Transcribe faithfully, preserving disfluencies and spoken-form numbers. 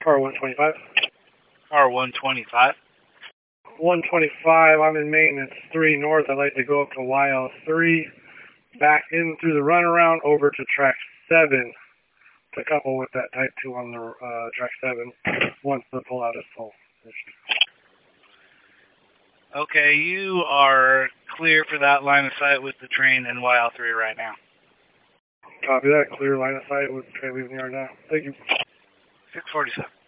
Car one twenty-five. Car one twenty-five. one twenty-five, I'm in maintenance three north. I'd like to go up to Y L three, back in through the runaround over to track seven to couple with that type two on the uh, track seven once the pullout is full. Okay, you are clear for that line of sight with the train in Y L three right now. Copy that. Clear line of sight with the train leaving the yard now. Thank you. six forty-seven.